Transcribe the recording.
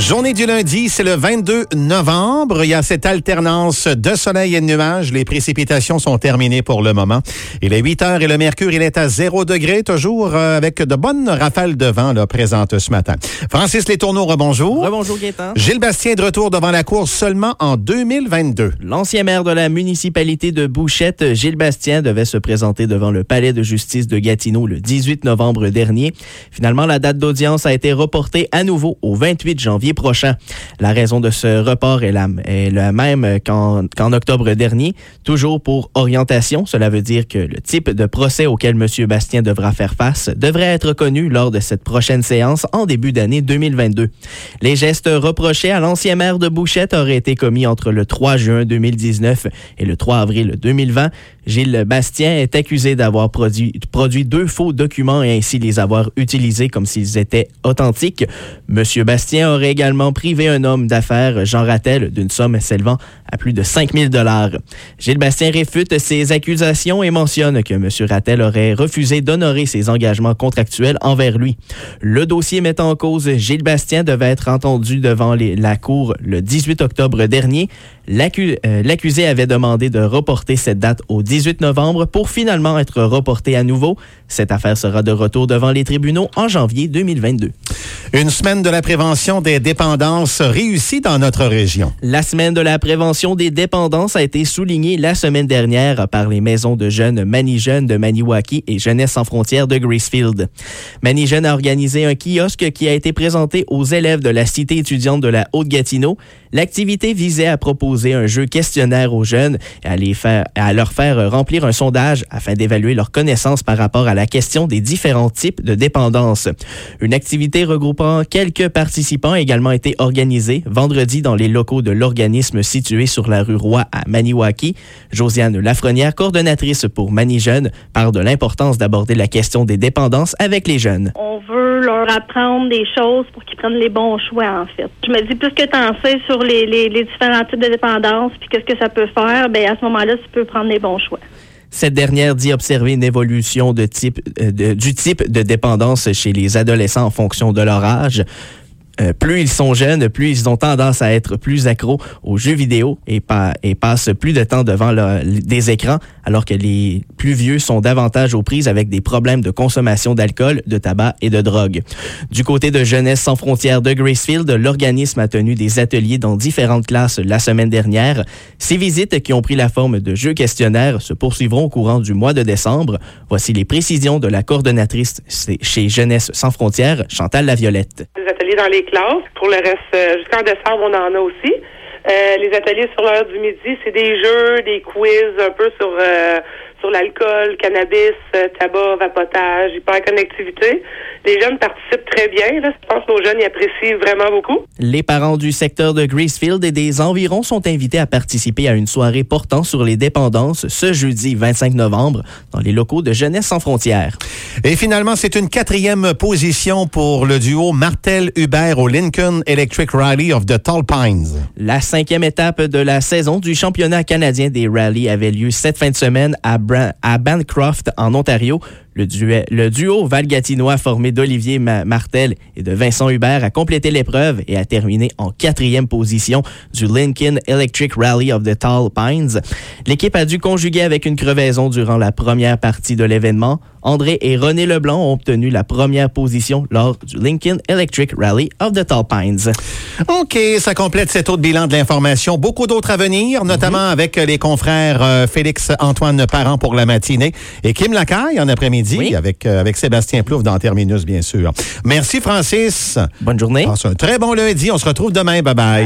Journée du lundi, c'est le 22 novembre. Il y a cette alternance de soleil et de nuages. Les précipitations sont terminées pour le moment. Il est 8 heures et le mercure, il est à 0 degré, toujours avec de bonnes rafales de vent là, présentes ce matin. Francis Letourneau, rebonjour. Rebonjour Gaétan. Gilles Bastien de retour devant la cour seulement en 2022. L'ancien maire de la municipalité de Bouchette, Gilles Bastien, devait se présenter devant le palais de justice de Gatineau le 18 novembre dernier. Finalement, la date d'audience a été reportée à nouveau au 28 janvier prochain. La raison de ce report est la même qu'en octobre dernier. Toujours pour orientation, cela veut dire que le type de procès auquel M. Bastien devra faire face devrait être connu lors de cette prochaine séance en début d'année 2022. Les gestes reprochés à l'ancien maire de Bouchette auraient été commis entre le 3 juin 2019 et le 3 avril 2020. Gilles Bastien est accusé d'avoir produit 2 faux documents et ainsi les avoir utilisés comme s'ils étaient authentiques. M. Bastien aurait également privé un homme d'affaires, Jean Rattel, d'une somme s'élevant à plus de 5 000 $. Gilles Bastien réfute ces accusations et mentionne que M. Rattel aurait refusé d'honorer ses engagements contractuels envers lui. Le dossier mettant en cause Gilles Bastien devait être entendu devant la cour le 18 octobre dernier. L'accusé avait demandé de reporter cette date au 18 novembre pour finalement être reportée à nouveau. Cette affaire sera de retour devant les tribunaux en janvier 2022. Une semaine de la prévention des dépendances réussie dans notre région. La semaine de la prévention des dépendances a été soulignée la semaine dernière par les maisons de jeunes Manijeunes de Maniwaki et Jeunesse sans frontières de Gracefield. Manijeunes a organisé un kiosque qui a été présenté aux élèves de la cité étudiante de la Haute-Gatineau. L'activité visait à proposer un jeu questionnaire aux jeunes et à leur faire remplir un sondage afin d'évaluer leurs connaissances par rapport à la question des différents types de dépendance. Une activité regroupant quelques participants a également été organisée vendredi dans les locaux de l'organisme situé sur la rue Roy à Maniwaki. Josiane Lafrenière, coordonnatrice pour Manijeunes, parle de l'importance d'aborder la question des dépendances avec les jeunes. On veut leur apprendre des choses pour qu'ils prennent les bons choix, en fait. Je me dis, plus que tu en sais sur les différents types de dépendance puis qu'est-ce que ça peut faire, bien, à ce moment-là, tu peux prendre les bons choix. Cette dernière dit observer une évolution du type de dépendance chez les adolescents en fonction de leur âge. Plus ils sont jeunes, plus ils ont tendance à être plus accros aux jeux vidéo et passent plus de temps devant des écrans, alors que les plus vieux sont davantage aux prises avec des problèmes de consommation d'alcool, de tabac et de drogue. Du côté de Jeunesse sans frontières de Gracefield, l'organisme a tenu des ateliers dans différentes classes la semaine dernière. Ces visites, qui ont pris la forme de jeux questionnaires, se poursuivront au courant du mois de décembre. Voici les précisions de la coordonnatrice chez Jeunesse sans frontières, Chantal Laviolette. Des ateliers dans les classes. Pour le reste, jusqu'en décembre, on en a aussi. Les ateliers sur l'heure du midi, c'est des jeux, des quiz un peu sur l'alcool, cannabis, tabac, vapotage, hyperconnectivité. Les jeunes participent très bien. Là. Je pense que nos jeunes y apprécient vraiment beaucoup. Les parents du secteur de Gracefield et des environs sont invités à participer à une soirée portant sur les dépendances ce jeudi 25 novembre dans les locaux de Jeunesse sans frontières. Et finalement, c'est une 4e position pour le duo Martel-Hubert au Lincoln Electric Rally of the Tall Pines. La 5e étape de la saison du championnat canadien des rallyes avait lieu cette fin de semaine à Bancroft, en Ontario. Le duo val-gatinois formé d'Olivier Martel et de Vincent Hubert a complété l'épreuve et a terminé en 4e position du Lincoln Electric Rally of the Tall Pines. L'équipe a dû conjuguer avec une crevaison durant la première partie de l'événement. André et René Leblanc ont obtenu la première position lors du Lincoln Electric Rally of the Tall Pines. OK, ça complète cet autre bilan de l'information. Beaucoup d'autres à venir, notamment avec les confrères Félix-Antoine Parent pour la matinée et Kim Lacaille en après-midi avec Sébastien Plouffe dans Terminus, bien sûr. Merci, Francis. Bonne journée. Passe un très bon lundi. On se retrouve demain. Bye-bye.